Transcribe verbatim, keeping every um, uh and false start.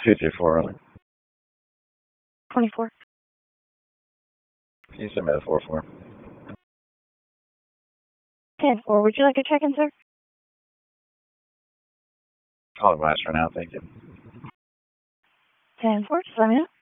two two four. twenty-four. Can you submit a four four? ten four. Would you like a check-in, sir? Call it last for now, thank you. ten four. Just let me know.